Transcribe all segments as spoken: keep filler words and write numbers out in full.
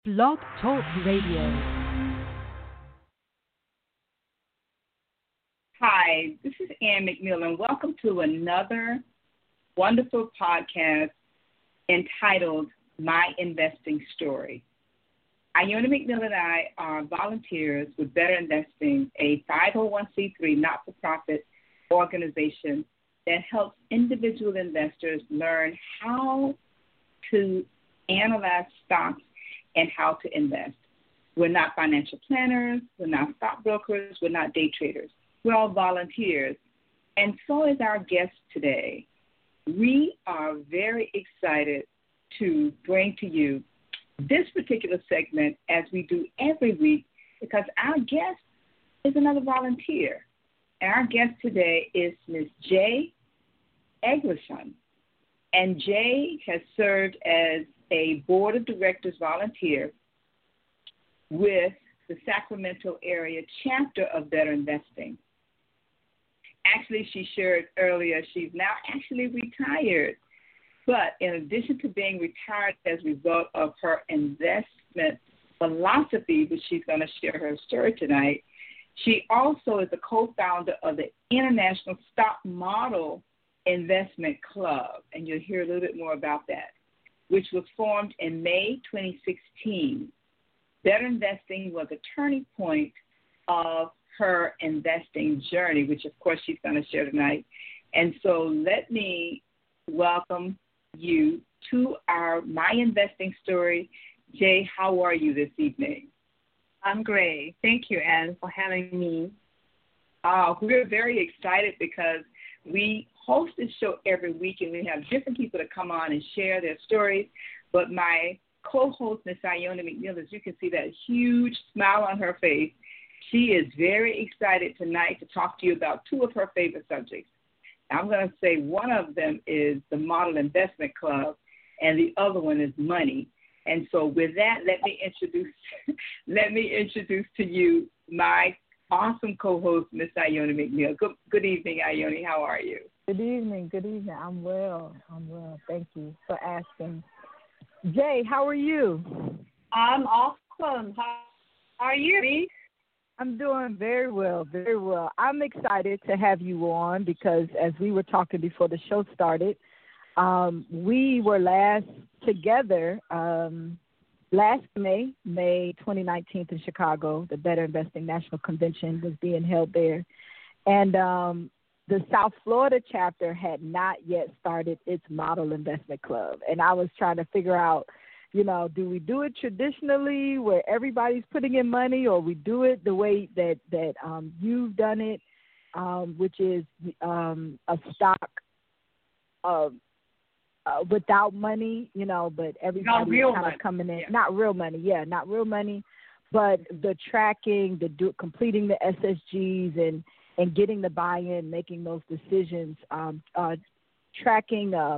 Blog Talk Radio. Hi, this is Ann McMillan. Welcome to another wonderful podcast entitled My Investing Story. Iona McMillan and I are volunteers with Better Investing, a five oh one c three not-for-profit organization that helps individual investors learn how to analyze stocks and how to invest. We're not financial planners, we're not stockbrokers, we're not day traders. We're all volunteers, and so is our guest today. We are very excited to bring to you this particular segment as we do every week because our guest is another volunteer. And our guest today is Miz Jay Eggleson. And Jay has served as a board of directors volunteer with the Sacramento area chapter of Better Investing. Actually, she shared earlier, she's now actually retired. But in addition to being retired as a result of her investment philosophy, which she's going to share her story tonight, she also is a co-founder of the International Stock Model Investment Club, and you'll hear a little bit more about that, which was formed in May twenty sixteen. Better Investing was a turning point of her investing journey, which, of course, she's going to share tonight. And so let me welcome you to our My Investing Story. Jay, how are you this evening? I'm great. Thank you, Anne, for having me. Uh, we're very excited because we host this show every week, and we have different people that come on and share their stories. But my co-host, Miss Iona McMillan, as you can see that huge smile on her face, she is very excited tonight to talk to you about two of her favorite subjects. I'm going to say one of them is the Model Investment Club, and the other one is money. And so with that, let me introduce let me introduce to you my awesome co-host, Miss Iona McNeil. Good, good evening, Iona. How are you? Good evening. Good evening. I'm well. I'm well. Thank you for asking. Jay, how are you? I'm awesome. How are you? I'm doing very well, very well. I'm excited to have you on because as we were talking before the show started, um, we were last together um, last May, May twenty nineteen in Chicago. The Better Investing National Convention was being held there. And um, the South Florida chapter had not yet started its Model Investment Club. And I was trying to figure out, you know, do we do it traditionally where everybody's putting in money, or we do it the way that, that um, you've done it, um, which is um, a stock of, uh, without money, you know, but everybody's kind of coming in. Yeah. Not real money, yeah, not real money, but the tracking, the do, completing the S S Gs and, and getting the buy-in, making those decisions, um, uh, tracking uh,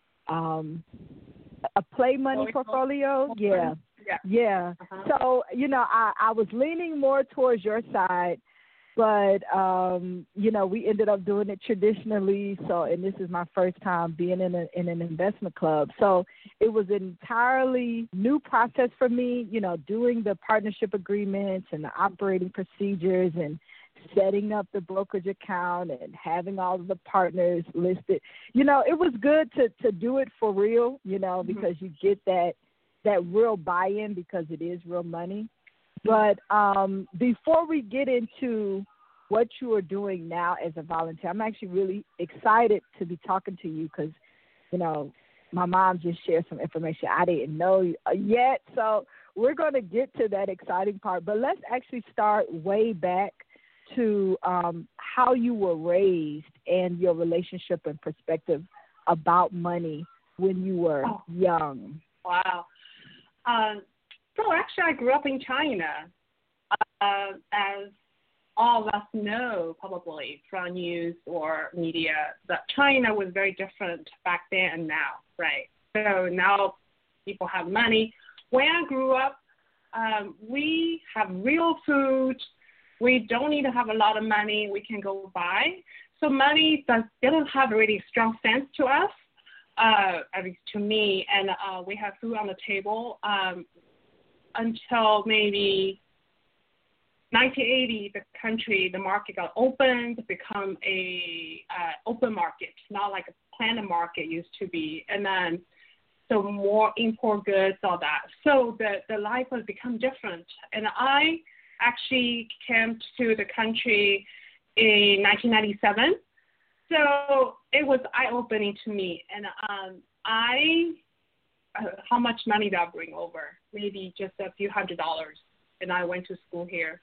um, a play money Oh, portfolio. Yeah. Yeah. Yeah. Uh-huh. So, you know, I, I was leaning more towards your side, but, um, you know, we ended up doing it traditionally. So, and this is my first time being in, a, in an investment club. So it was an entirely new process for me, you know, doing the partnership agreements and the operating procedures and setting up the brokerage account and having all of the partners listed. You know, it was good to, to do it for real, you know, because you get that that real buy-in because it is real money. But um, before we get into what you are doing now as a volunteer, I'm actually really excited to be talking to you because, you know, my mom just shared some information I didn't know yet. So we're going to get to that exciting part. But let's actually start way back to um, how you were raised and your relationship and perspective about money when you were oh. young. Wow. Um, so actually, I grew up in China. Uh, as all of us know, probably from news or media, that China was very different back then and now, right? So now people have money. When I grew up, um, we have real food. We don't need to have a lot of money. We can go buy. So money does, doesn't have a really strong sense to us. uh, at least to me, and uh, we have food on the table. Um, until maybe nineteen eighty, the country, the market got opened to become a uh, open market, not like a planned market used to be. And then so more import goods, all that. So the, the life has become different. And I actually came to the country in nineteen ninety-seven. So it was eye-opening to me. And um, I, uh, how much money did I bring over? Maybe just a few hundred dollars. And I went to school here.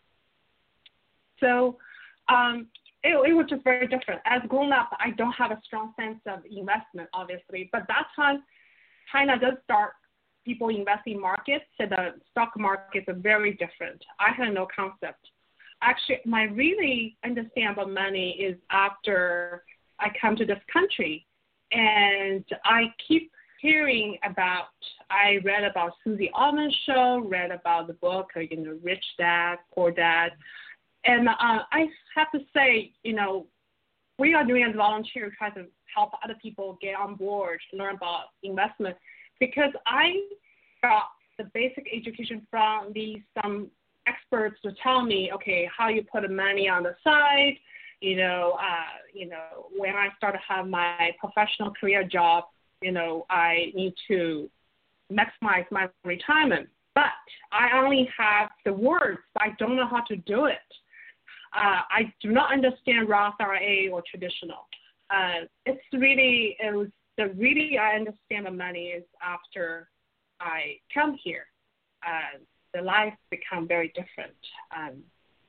So um, it, it was just very different. As grown up, I don't have a strong sense of investment, obviously. But that time, China does start people investing in markets. So the stock markets are very different. I had no concept. Actually, my really understand about money is after I come to this country. And I keep hearing about, I read about Susie Orman show, read about the book, you know, Rich Dad, Poor Dad. And uh, I have to say, you know, we are doing a volunteer trying to help other people get on board, learn about investment, because I got the basic education from these some experts to tell me, okay, how you put the money on the side. You know, uh, you know, when I start to have my professional career job, you know, I need to maximize my retirement. But I only have the words, but I don't know how to do it. Uh, I do not understand Roth I R A or traditional. Uh, it's really, it was the really I understand the money is after I come here. Uh, the life become very different. Um,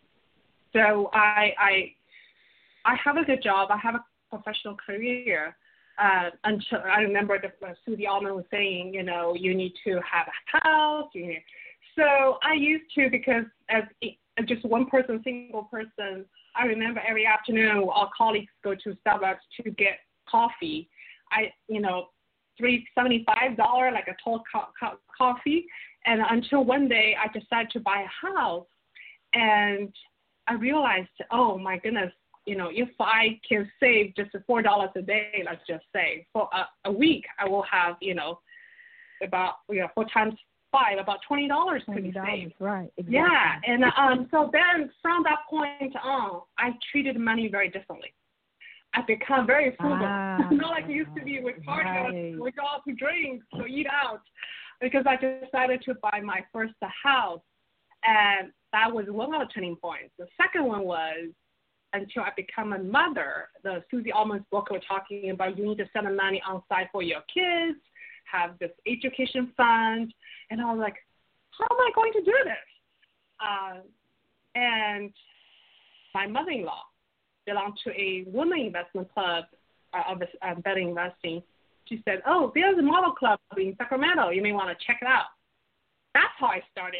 so I, I, I have a good job. I have a professional career. Uh, until I remember the uh, Susie Orman was saying, you know, you need to have a house. You need, so I used to, because as just one person, single person, I remember every afternoon our colleagues go to Starbucks to get coffee. I, you know, three seventy-five dollars, like a tall co- co- coffee. And until one day I decided to buy a house, and I realized, oh my goodness, you know, if I can save just four dollars a day, let's just say, for a, a week, I will have, you know, about, you know, four times five, about twenty dollars to be saved. Right, exactly. Yeah, and um, so then from that point on, I treated money very differently. I become very frugal, ah, not like it used to be with parties, right. We go out to drinks, to eat out, because I decided to buy my first house, and that was one of the turning points. The second one was, until I become a mother, the Susie Orman's book was talking about you need to set the money on side for your kids, have this education fund, and I was like, how am I going to do this? Uh, and my mother-in-law belonged to a women investment club uh, of uh, better investing. She said, oh, there's a model club in Sacramento. You may want to check it out. That's how I started.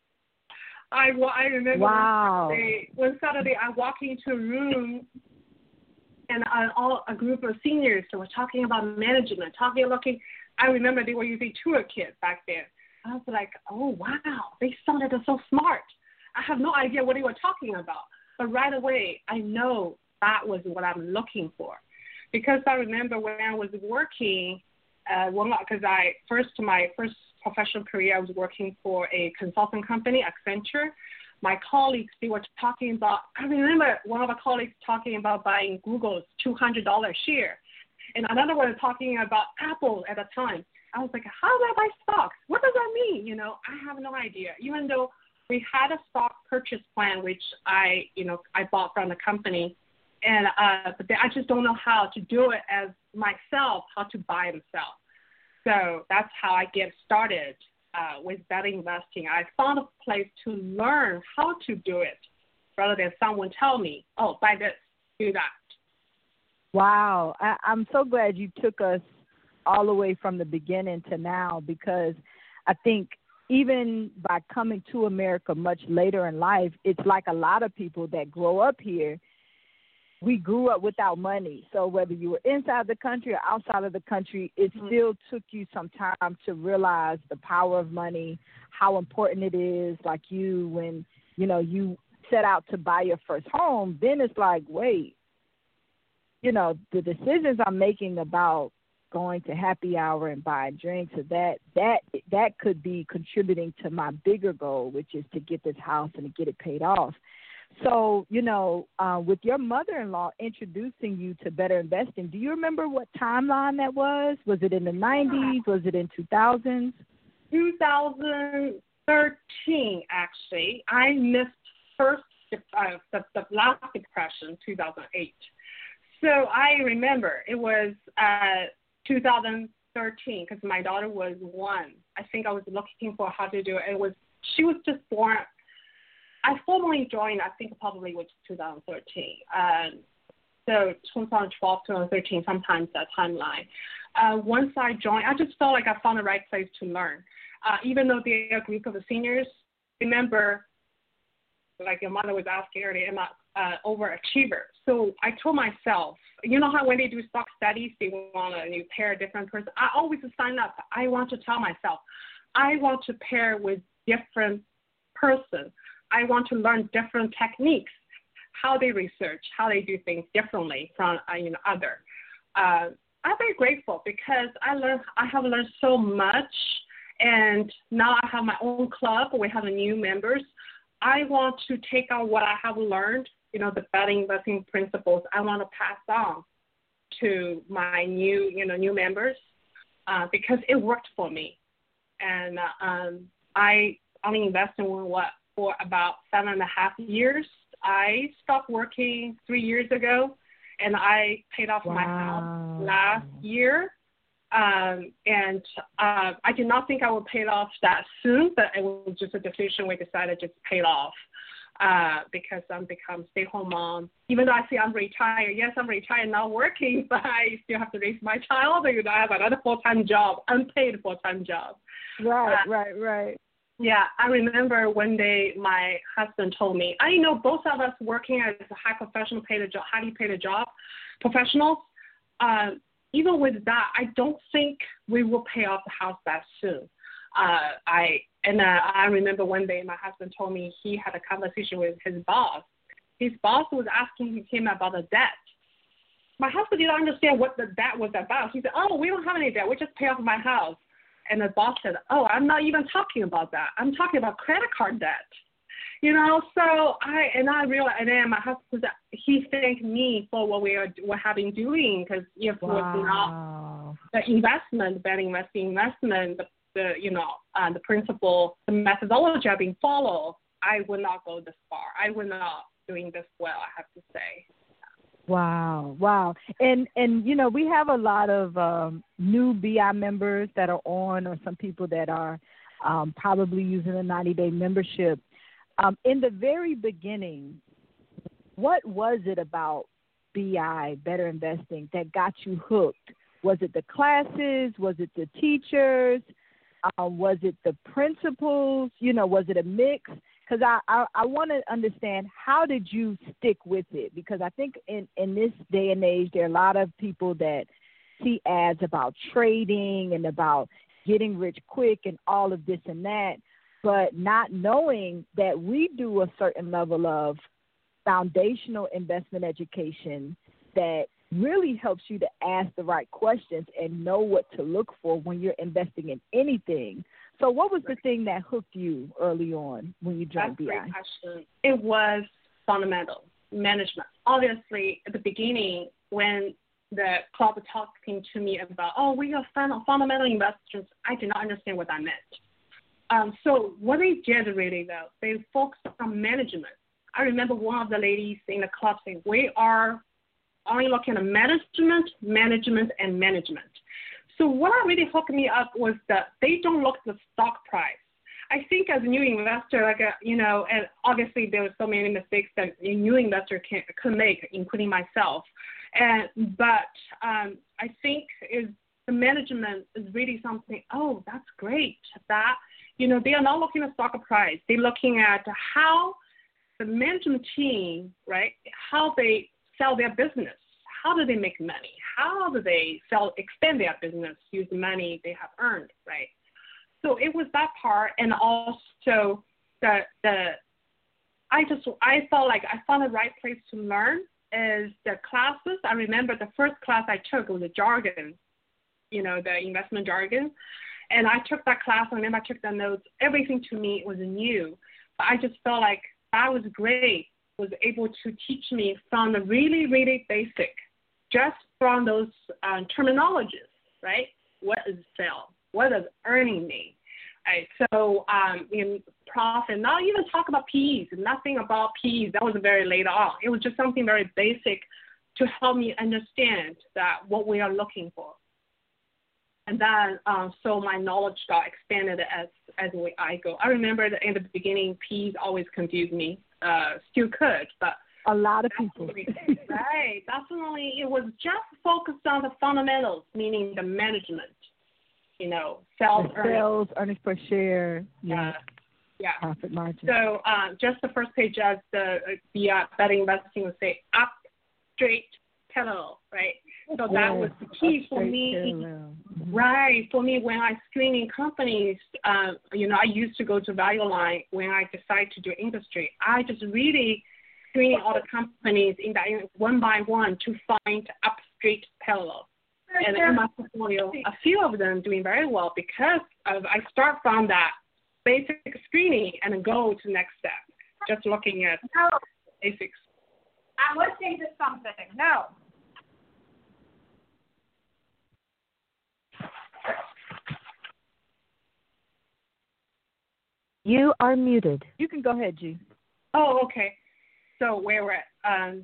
I, I remember wow. one, Saturday, one Saturday I walked into a room, and uh, all a group of seniors that were talking about management, talking, looking. I remember they were using toolkit back then. I was like, oh, wow, they sounded so smart. I have no idea what they were talking about. But right away, I know that was what I'm looking for. Because I remember when I was working, uh, because I first, my first professional career, I was working for a consulting company, Accenture. My colleagues, they were talking about, I remember one of the colleagues talking about buying Google's two hundred dollars share. And another one talking about Apple at the time. I was like, how do I buy stocks? What does that mean? You know, I have no idea. Even though we had a stock purchase plan, which I, you know, I bought from the company. And uh, but I just don't know how to do it as myself, how to buy and sell. So that's how I get started uh, with better investing. I found a place to learn how to do it rather than someone tell me, oh, buy this, do that. Wow. I, I'm so glad you took us all the way from the beginning to now, because I think even by coming to America much later in life, it's like a lot of people that grow up here, we grew up without money. So whether you were inside the country or outside of the country, it mm-hmm. still took you some time to realize the power of money, how important it is. Like you, when, you know, you set out to buy your first home, then it's like, wait, you know, the decisions I'm making about going to happy hour and buying drinks, so that that that could be contributing to my bigger goal, which is to get this house and to get it paid off. So, you know, uh, with your mother-in-law introducing you to better investing, do you remember what timeline that was? Was it in the nineties? Was it in two thousands? twenty thirteen, actually. I missed first uh, the, the last depression, two thousand eight. So I remember it was uh, two thousand thirteen because my daughter was one. I think I was looking for how to do it. It was she was just born. I formally joined, I think probably was two thousand thirteen. Um, so twenty twelve, twenty thirteen, sometimes that timeline. Uh, once I joined, I just felt like I found the right place to learn. Uh, even though they're a group of seniors, remember, like your mother was asking earlier, am I uh, overachiever? So I told myself, you know how when they do stock studies, they want to you pair a different person. I always sign up. I want to tell myself, I want to pair with different person. I want to learn different techniques, how they research, how they do things differently from uh, you know other. Uh, I'm very grateful because I learned I have learned so much, and now I have my own club. We have new members. I want to take on what I have learned, you know, the betting investing principles. I want to pass on to my new you know new members uh, because it worked for me, and uh, um, I only invested in what. For about seven and a half years. I stopped working three years ago, and I paid off wow. my house last year. Um, and uh, I did not think I would pay it off that soon, but it was just a decision we decided just to pay it off uh, because I'm become stay-home mom. Even though I say I'm retired, yes, I'm retired, not working, but I still have to raise my child. You know, I have another full-time job, unpaid full-time job. Right, uh, right, right. Yeah, I remember one day my husband told me, I know both of us working as a high professional paid a job, highly paid a job, professionals. Uh, even with that, I don't think we will pay off the house that soon. Uh, I and uh, I remember one day my husband told me he had a conversation with his boss. His boss was asking him about the debt. My husband didn't understand what the debt was about. He said, "Oh, we don't have any debt. We just pay off my house." And the boss said, oh, I'm not even talking about that. I'm talking about credit card debt. You know, so I, and I realized, and then my husband, he thanked me for what we are, what have been doing, because if it was not the investment, betting investing investment, the, the you know, uh, the principle, the methodology I've been followed, I would not go this far. I would not doing this well, I have to say. Wow, wow. And, and you know, we have a lot of um, new B I members that are on, or some people that are um, probably using a ninety-day membership. Um, in the very beginning, what was it about B I, Better Investing, that got you hooked? Was it the classes? Was it the teachers? Uh, was it the principals? You know, was it a mix? Because I, I, I want to understand, how did you stick with it? Because I think in, in this day and age, there are a lot of people that see ads about trading and about getting rich quick and all of this and that, but not knowing that we do a certain level of foundational investment education that really helps you to ask the right questions and know what to look for when you're investing in anything. So what was the thing that hooked you early on when you joined B I? That's a great question. It was fundamental management. Obviously, at the beginning, when the club was talking to me about, oh, we are fundamental investors, I did not understand what that meant. Um, so what they did really, though, they focused on management. I remember one of the ladies in the club saying, we are only looking at management, management, and management. So what really hooked me up was that they don't look at the stock price. I think as a new investor, like a, you know, and obviously there were so many mistakes that a new investor can could make, including myself. And but um, I think is the management is really something. Oh, that's great. That you know they are not looking at stock price. They're looking at how the management team, right? How they sell their business. How do they make money? How do they sell, expand their business, use the money they have earned, right? So it was that part, and also the the I just I felt like I found the right place to learn is the classes. I remember the first class I took was a jargon, you know, the investment jargon. And I took that class, and then I took the notes. Everything to me was new. But I just felt like that was great, was able to teach me from the really, really basic, just from those um, terminologies, right? What is sales? What does earning mean? Right, so um, in profit, not even talk about P Es, nothing about P Es. That was very later on. It was just something very basic to help me understand that what we are looking for. And then, um, so my knowledge got expanded as as we, I go. I remember that in the beginning, P Es always confused me. Uh, still could, but a lot of people. Right, definitely. It was just focused on the fundamentals, meaning the management. You know, sales, sales, earnings per share, yeah, uh, yeah, profit margin. So um, just the first page, as the the uh, better investing would say, up, straight, parallel, right? So that yes, was the key for me, mm-hmm. right? For me, when I screening companies, um, you know, I used to go to Value Line when I decided to do industry. I just really screening all the companies in that one by one to find up, straight, parallel. And in my portfolio, a few of them doing very well because of, I start from that basic screening and then go to the next step, just looking at no. basics. I'm listening to something. No. You are muted. You can go ahead, G. Oh, okay. So where we're at. Um,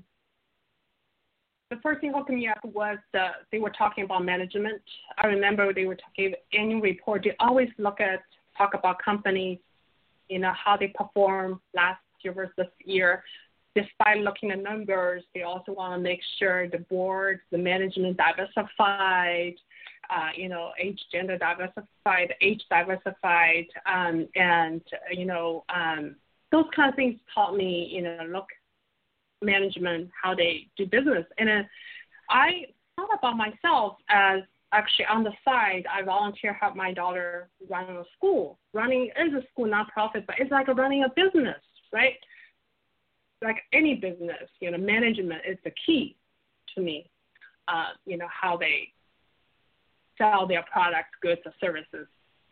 The first thing that me up was uh, they were talking about management. I remember they were talking annual report. They always look at talk about companies, you know, how they perform last year versus this year. Despite looking at numbers, they also want to make sure the board, the management diversified, uh, you know, age, gender diversified, age diversified, um, and you know, um, those kind of things taught me, you know, look. Management, how they do business. And then I thought about myself as actually on the side, I volunteer help my daughter run a school. Running is a school nonprofit, but it's like running a business, right? Like any business, you know, management is the key to me. Uh, you know, how they sell their products, goods, or services.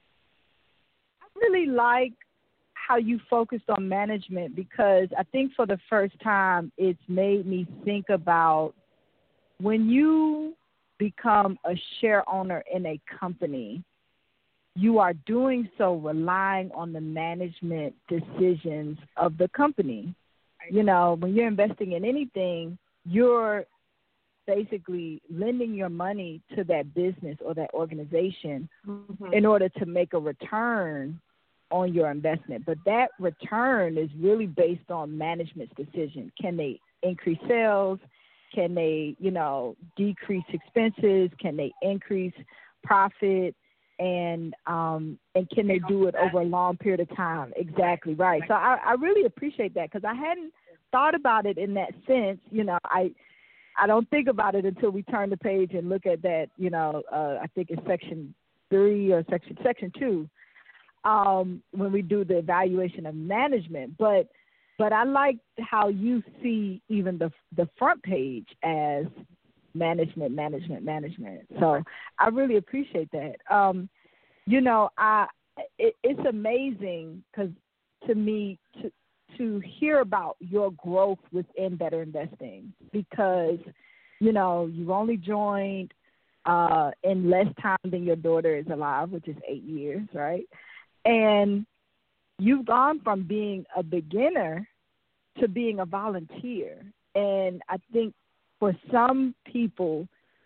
I really like how you focused on management because I think for the first time it's made me think about when you become a share owner in a company, you are doing so relying on the management decisions of the company. You know, when you're investing in anything, you're basically lending your money to that business or that organization mm-hmm. in order to make a return on your investment. But that return is really based on management's decision. Can they increase sales? Can they, you know, decrease expenses? Can they increase profit? And um, and can they do it over a long period of time? Exactly, right. So I, I really appreciate that because I hadn't thought about it in that sense. You know, I I don't think about it until we turn the page and look at that, you know, uh, I think it's section three or section section two. Um, when we do the evaluation of management, but but I like how you see even the the front page as management, management, management. So I really appreciate that. Um, you know, I it, it's amazing because to me to to hear about your growth within Better Investing because you know you've only joined uh, in less time than your daughter is alive, which is eight years, right? And you've gone from being a beginner to being a volunteer. And I think for some people,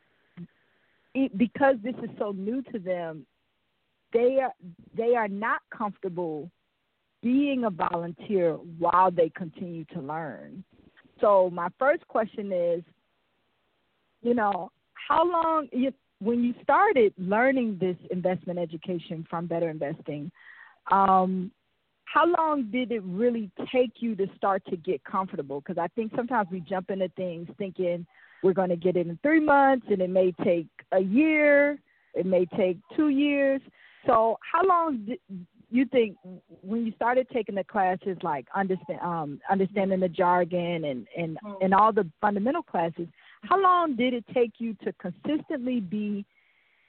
it, because this is so new to them, they are, they are not comfortable being a volunteer while they continue to learn. So my first question is, you know, how long you, when you started learning this investment education from Better Investing, um, how long did it really take you to start to get comfortable? Because I think sometimes we jump into things thinking we're going to get it in three months, and it may take a year, it may take two years. So how long did you think when you started taking the classes, like understand, um, understanding the jargon and, and, and all the fundamental classes, how long did it take you to consistently be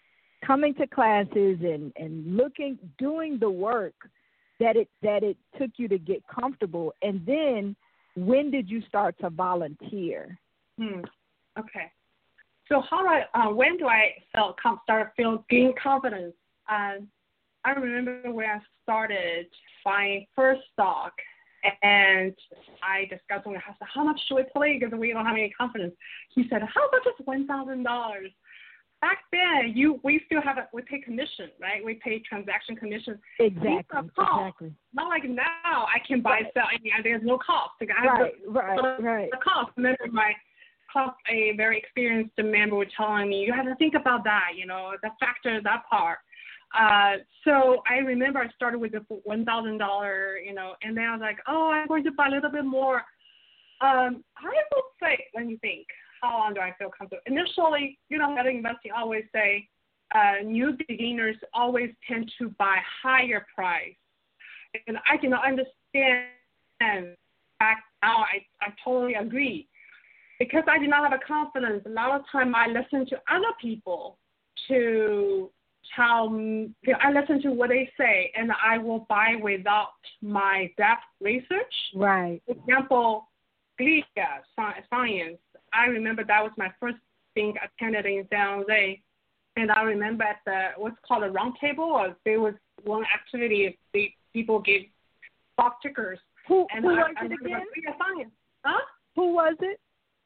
coming to classes and, and looking, doing the work that it that it took you to get comfortable? And then when did you start to volunteer? Hmm. Okay. So how do I, uh, when do I felt com- start feel gain confidence? Uh, I remember when I started buying first stock, and I discussed with my husband, how much should we play because we don't have any confidence. He said, how about just one thousand dollars? Back then, you we still have a, we pay commission, right? We pay transaction commission. Exactly. Exactly. Not like now, I can buy, right. sell, and there's no cost. Like I have right, the, right, the, right. The cost. Remember, my cost, a very experienced member was telling me, you have to think about that, you know, the factor, that part. Uh, so I remember I started with the one thousand dollars, you know, and then I was like, oh, I'm going to buy a little bit more. Um, I would say, let me think. How long do I feel comfortable? Initially, you know, at investing, I always say uh, new beginners always tend to buy higher price. And I cannot understand. Back now, I, I totally agree. Because I did not have a confidence, a lot of time I listen to other people to tell me, I listen to what they say, and I will buy without my depth research. Right. For example, Glia Science. I remember that was my first thing I attended in San Jose, and I remember at the what's called a round table, or there was one activity the people gave stock tickers. Who, and who I, was I it again? Glia Science. Huh? Who was it?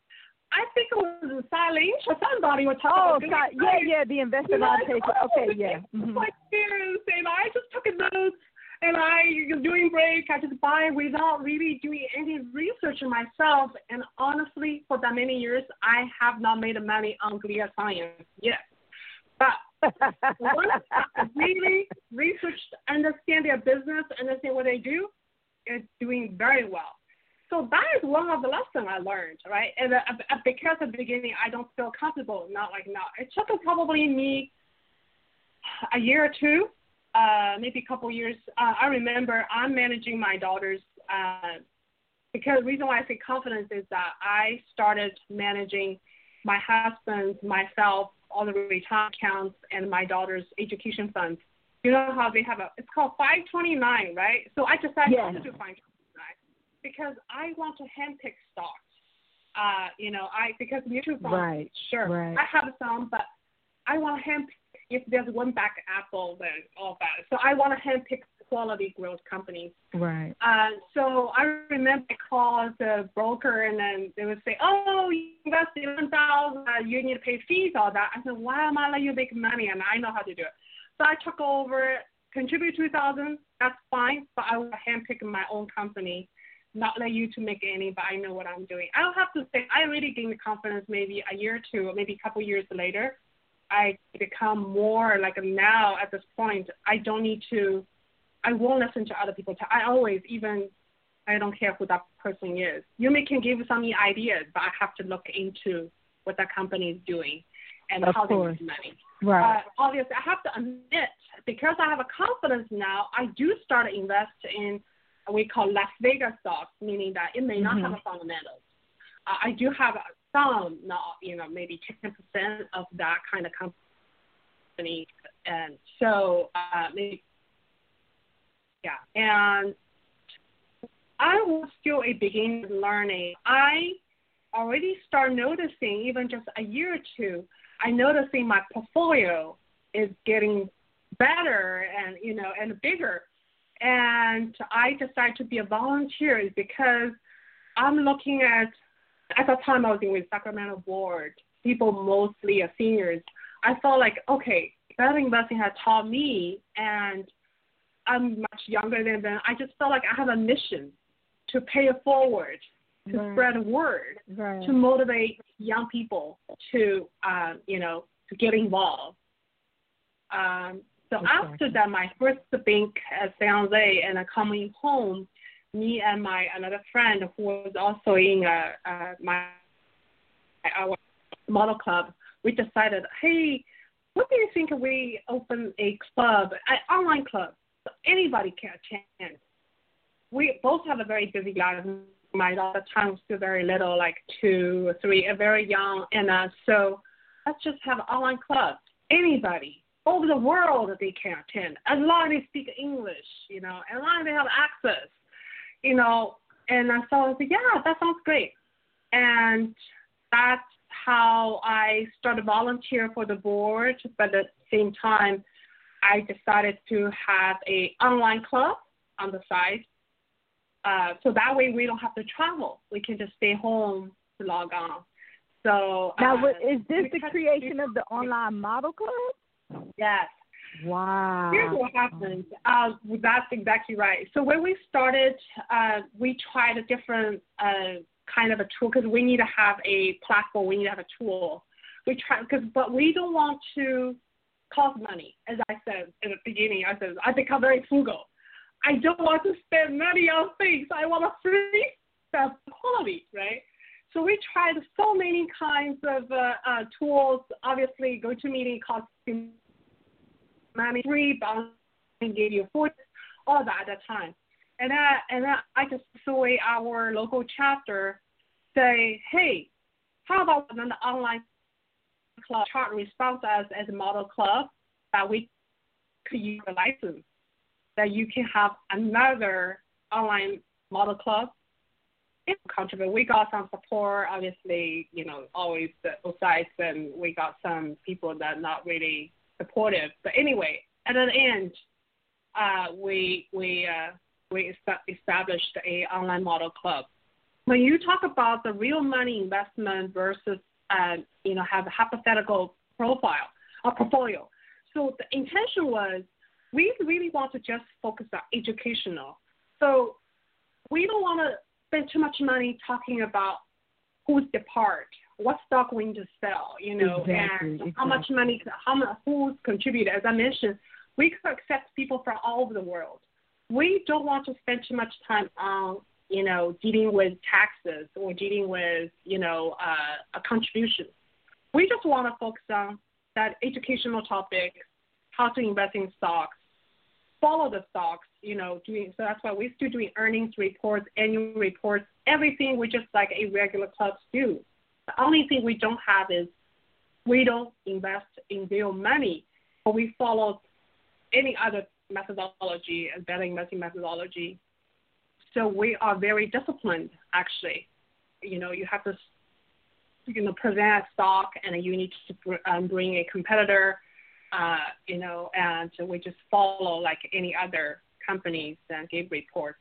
I think it was Silene or somebody was talking oh, about si- yeah, yeah, the investor roundtable. Okay, yeah. Mm-hmm. My parents, and I just took notes, and I during break I just buy without really doing any research myself. And honestly, for that many years, I have not made money on Glia Science yet. But once I really researched, understand their business, understand what they do, it's doing very well. So that is one of the lessons I learned, right? And uh, because at the beginning I don't feel comfortable, not like now. It took probably me a year or two, uh, maybe a couple years. Uh, I remember I'm managing my daughters uh, because the reason why I say confidence is that I started managing my husband's, myself, all the retirement accounts, and my daughter's education funds. You know how they have a, it's called five twenty-nine, right? So I decided yes. to do five twenty-nine. Because I want to handpick stocks, uh, you know, I because mutual funds, right, sure, right. I have some, but I want to handpick. If there's one back apple, then all bad. So I want to handpick quality growth companies. Right. Uh, so I remember I called the broker, and then they would say, "Oh, you invested one thousand, uh, you need to pay fees, all that." I said, "Why am I letting you make money?" And I know how to do it. So I took over, contribute two thousand. That's fine, but I will handpick my own company. Not let you to make any, but I know what I'm doing. I don't have to say, I really gained the confidence maybe a year or two, or maybe a couple years later. I become more like now at this point, I don't need to, I won't listen to other people. I always, even, I don't care who that person is. You may can give some ideas, but I have to look into what that company is doing and of how course. they make money. Right. Uh, obviously, I have to admit, because I have a confidence now, I do start to invest in we call Las Vegas stocks, meaning that it may not mm-hmm. have a fundamentals. Uh, I do have some, not, you know, maybe ten percent of that kind of company. And so, uh, maybe, yeah. And I was still a beginner learning. I already start noticing, even just a year or two, I noticing my portfolio is getting better and, you know, and bigger. And I decided to be a volunteer because I'm looking at, at the time I was in with Sacramento board, people mostly are seniors. I felt like, okay, that investing had taught me, and I'm much younger than them. I just felt like I have a mission to pay it forward, to right. spread a word, right. to motivate young people to, um, you know, to get involved. Um, So exactly. after that, my first bank at San Jose, and uh, coming home, me and my another friend who was also in uh, uh, my our model club, we decided, hey, what do you think if we open a club, an online club, so anybody can attend? We both have a very busy life. My daughter at the time was still very little, like two or three, uh, very young, and uh, so let's just have an online club. Anybody over the world that they can attend, as long as they speak English, you know, as long as they have access, you know. And I thought, I said, yeah, that sounds great. And that's how I started volunteer for the board. But at the same time, I decided to have a online club on the side. Uh, so that way we don't have to travel. We can just stay home to log on. So now, uh, is this the creation of the online model club? Yes. Wow. Here's what happened. Uh, that's exactly right. So when we started, uh, we tried a different uh, kind of a tool because we need to have a platform. We need to have a tool. We try because, but we don't want to cost money. As I said in the beginning, I said I become very frugal. I don't want to spend money on things. I want a free stuff quality, right? So we tried so many kinds of uh, uh, tools. Obviously, GoToMeeting costs money, free, but give you food, all that at that time. And then, and then I just saw our local chapter say, hey, how about an online club chart response us as a model club that we could use a license, that you can have another online model club. It's controversial. We got some support, obviously, you know, always the sides, and we got some people that are not really supportive. But anyway, at the end, uh, we we uh, we established a online model club. When you talk about the real money investment versus, uh, you know, have a hypothetical profile, a portfolio. So the intention was we really want to just focus on educational. So we don't want to spend too much money talking about who's the part, what stock we need to sell, you know, exactly, and exactly. how much money, how much, who's contributed. As I mentioned, we could accept people from all over the world. We don't want to spend too much time on, you know, dealing with taxes or dealing with, you know, uh, a contribution. We just want to focus on that educational topic, how to invest in stocks, follow the stocks, you know, doing, so that's why we're still doing earnings reports, annual reports, everything we just like a regular clubs do. The only thing we don't have is we don't invest in real money, but we follow any other methodology, a better investing methodology. So we are very disciplined, actually. You know, you have to, you know, present a stock, and you need to um, bring a competitor, uh, you know, and we just follow like any other companies and give reports.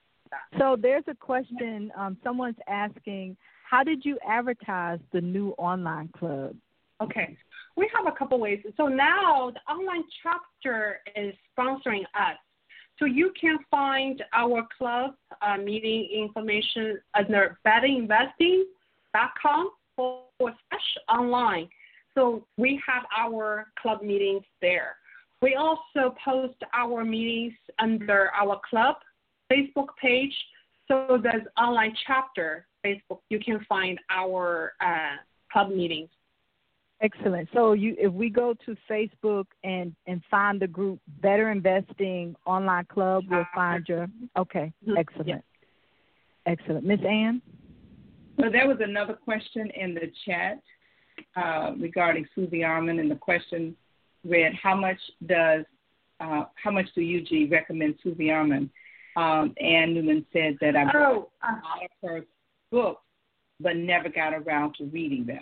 So there's a question. Um, someone's asking, how did you advertise the new online club? Okay. We have a couple ways. So now the online chapter is sponsoring us. So you can find our club uh, meeting information under better investing dot com forward slash online. So we have our club meetings there. We also post our meetings under our club Facebook page. So there's online chapter Facebook. You can find our uh, club meetings. Excellent. So you, if we go to Facebook and, and find the group Better Investing Online Club, we'll find your, okay, excellent. Yes. Excellent. Miss Ann? So there was another question in the chat uh, regarding Susie Orman, and the question read, how much does, uh, how much do U G recommend Susie Orman? Um, Ann Newman said that I bought oh, uh, all of her books, but never got around to reading them.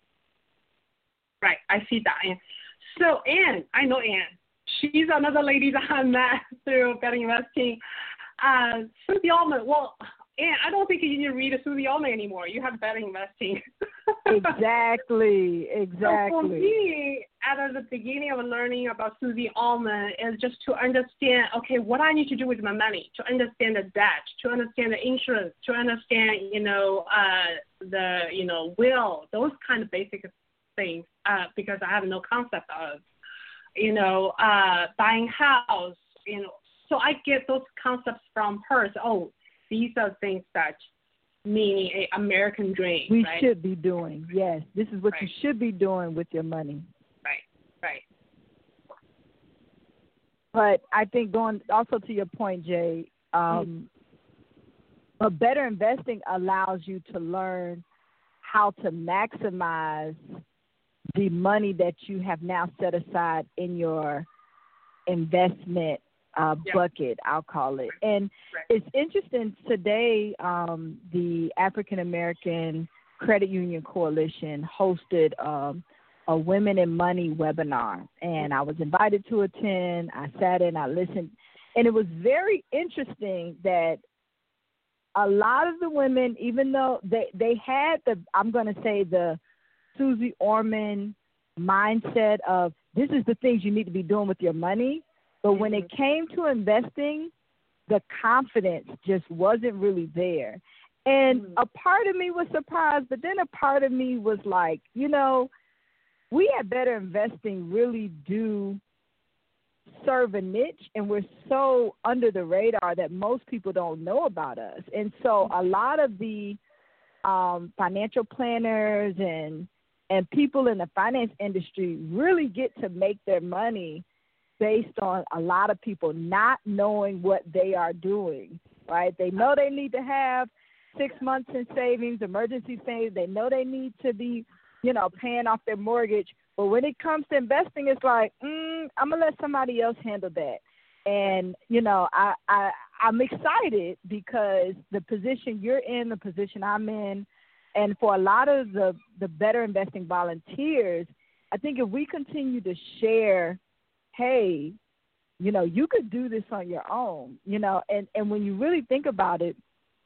Right, I see that. Ann. So Ann, I know Ann. She's another lady that I met through Better Investing. Uh, Susie Orman, well, Ann, I don't think you need to read a Susie Orman anymore. You have Better Investing. Exactly, exactly. So for me, at the beginning of learning about Susie Orman is just to understand, okay, what I need to do with my money, to understand the debt, to understand the insurance, to understand, you know, uh, the, you know, will, those kind of basic things, uh, because I have no concept of, you know, uh, buying house, you know. So I get those concepts from her. So, oh, these are things that mean a American dream. We right? should be doing, yes. This is what Right. you should be doing with your money. Right, right. But I think going also to your point, Jay, um, mm-hmm. a better investing allows you to learn how to maximize the money that you have now set aside in your investment uh, Yeah. bucket, I'll call it. And Right. it's interesting today, um, the African American Credit Union Coalition hosted um, a Women in Money webinar, and I was invited to attend. I sat in, I listened, and it was very interesting that a lot of the women, even though they, they had the, I'm going to say the Susie Orman mindset of this is the things you need to be doing with your money, but when it came to investing, the confidence just wasn't really there. And Mm. a part of me was surprised, but then a part of me was like, you know, we at Better Investing really do serve a niche, and we're so under the radar that most people don't know about us. And so a lot of the um, financial planners and and people in the finance industry really get to make their money based on a lot of people not knowing what they are doing, right? They know they need to have six months in savings, emergency savings. They know they need to be, you know, paying off their mortgage. But when it comes to investing, it's like, mm, I'm going to let somebody else handle that. And, you know, I, I, I'm excited because the position you're in, the position I'm in, and for a lot of the, the Better Investing volunteers, I think if we continue to share, hey, you know, you could do this on your own, you know, and, and when you really think about it,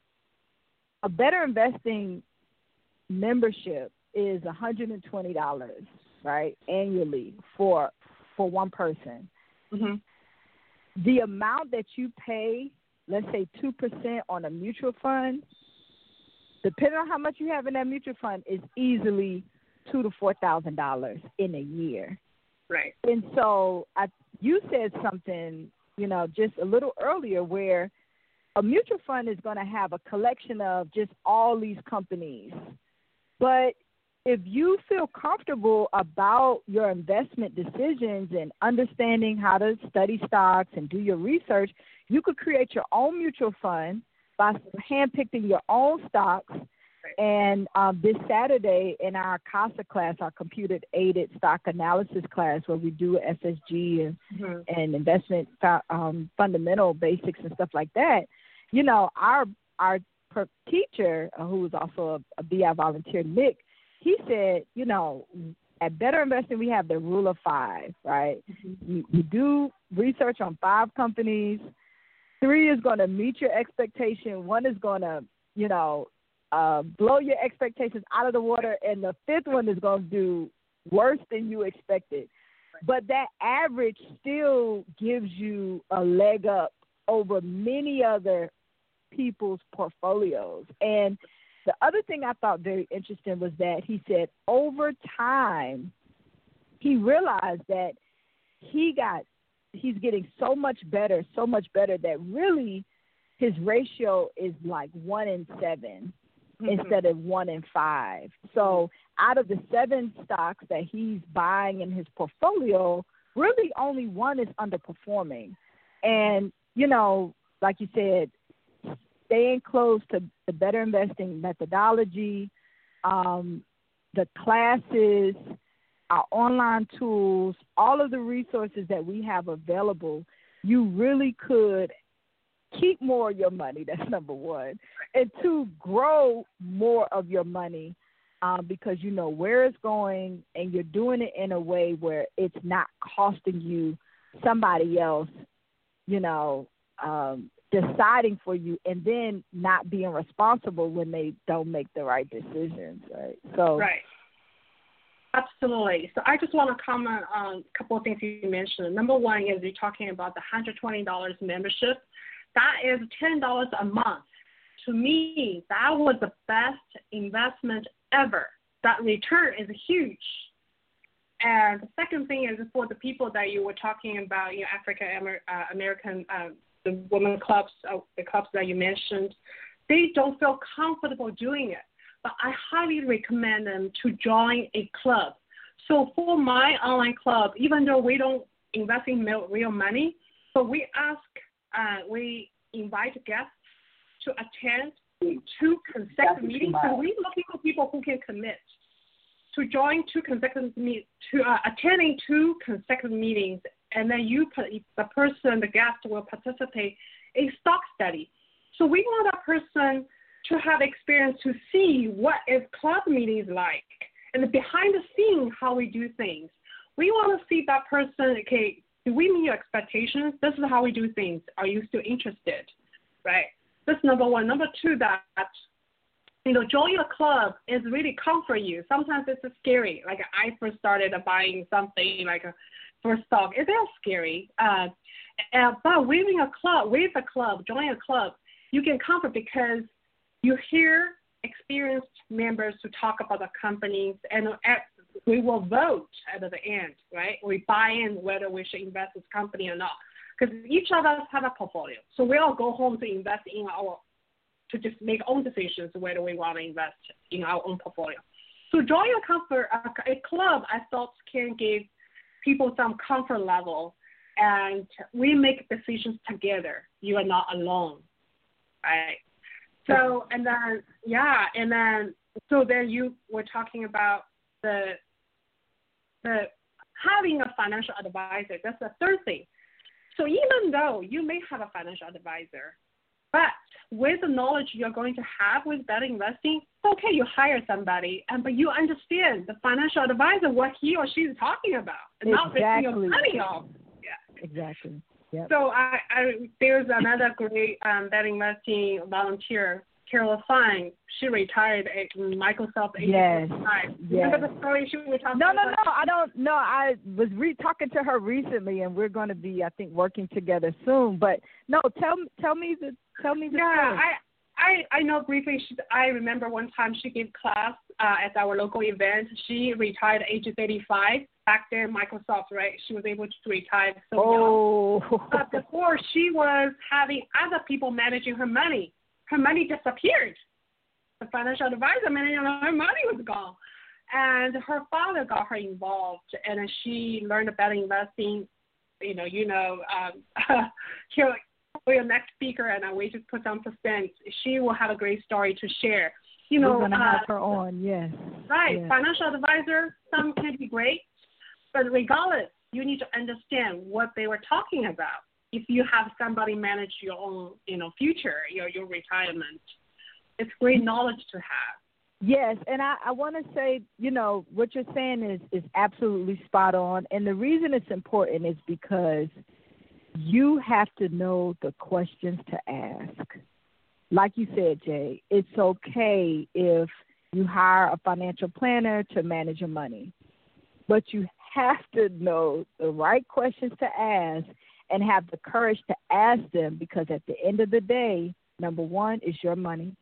a Better Investing membership is one hundred twenty dollars, right, annually for for one person. Mm-hmm. The amount that you pay, let's say two percent on a mutual fund, depending on how much you have in that mutual fund, is easily two to four thousand dollars in a year. Right. And so I, you said something, you know, just a little earlier where a mutual fund is going to have a collection of just all these companies. But if you feel comfortable about your investment decisions and understanding how to study stocks and do your research, you could create your own mutual fund by handpicking your own stocks. And um, this Saturday in our CASA class, our computer-aided stock analysis class, where we do S S G and, Mm-hmm. and investment um, fundamental basics and stuff like that, you know, our our per- teacher, uh, who was also a, a B I volunteer, Nick, he said, you know, at Better Investing, we have the rule of five, right? Mm-hmm. You, you do research on five companies. Three is going to meet your expectation. One is going to, you know, uh, blow your expectations out of the water. And the fifth one is going to do worse than you expected. But that average still gives you a leg up over many other people's portfolios. And the other thing I thought very interesting was that he said over time, he realized that he got, he's getting so much better, so much better that really his ratio is like one in seven mm-hmm. instead of one in five. So out of the seven stocks that he's buying in his portfolio, really only one is underperforming. And, you know, like you said, staying close to the Better Investing methodology, um, the classes, our online tools, all of the resources that we have available, you really could keep more of your money. That's number one. And two, grow more of your money um, because you know where it's going and you're doing it in a way where it's not costing you somebody else, you know, um, deciding for you and then not being responsible when they don't make the right decisions, right? So, right. Absolutely. So I just want to comment on a couple of things you mentioned. Number one is you're talking about the one hundred twenty dollars membership. That is ten dollars a month. To me, that was the best investment ever. That return is huge. And the second thing is for the people that you were talking about, you know, African uh, American, uh, the women clubs, uh, the clubs that you mentioned, they don't feel comfortable doing it. But I highly recommend them to join a club. So for my online club, even though we don't invest in real money, but we ask, uh, we invite guests to attend two consecutive meetings. So we're looking for people who can commit. to join two consecutive meet to uh, attending two consecutive meetings, and then you the person, the guest, will participate in stock study. So we want that person to have experience to see what is club meetings like, and behind the scene how we do things. We want to see that person. Okay, do we meet your expectations? This is how we do things. Are you still interested? Right. That's number one. Number two, that you know, joining a club is really comfort you. Sometimes it's scary. Like I first started buying something like a for stock. It is scary. Uh, uh, but within a club, with a club, joining a club, you get comfort because you hear experienced members who talk about the companies, and at, we will vote at the end, right? We buy in whether we should invest in this company or not. Because each of us have a portfolio. So we all go home to invest in our to just make own decisions whether we want to invest in our own portfolio. So joining a comfort a, a club, I thought can give people some comfort level, and we make decisions together. You are not alone, right? So and then yeah, and then so then you were talking about the the having a financial advisor. That's the third thing. So even though you may have a financial advisor, but with the knowledge you're going to have with better investing, okay, you hire somebody, and but you understand the financial advisor, what he or she is talking about, and exactly. not making your money off. Yeah. Exactly. Yep. So I, I there's another great um, better investing volunteer, Carol Fine. She retired at Microsoft. Yes. Yes. Remember the story she was talking no, about? No, no, no. I don't. No, I was re- talking to her recently, and we're going to be, I think, working together soon. But no, tell tell me the tell me the yeah, story. I, I I know briefly. She, I remember one time she gave class uh, at our local event. She retired at age thirty-five. Back then, Microsoft, right? She was able to retire so oh. young. But before, she was having other people managing her money. Her money disappeared. The financial advisor managing her money was gone. And her father got her involved, and then she learned about investing. You know, you know, um, here, for your next speaker, and we just put some percent. She will have a great story to share. You know, we're going to uh, have her on, yes. Right, yes. Financial advisor, some can be great, but regardless, you need to understand what they were talking about. If you have somebody manage your own, you know, future, your your retirement, it's great knowledge to have. Yes, and I, I want to say, you know, what you're saying is, is absolutely spot on. And the reason it's important is because you have to know the questions to ask. Like you said, Jay, it's okay if you hire a financial planner to manage your money, but you have to know the right questions to ask and have the courage to ask them, because at the end of the day, number one, is your money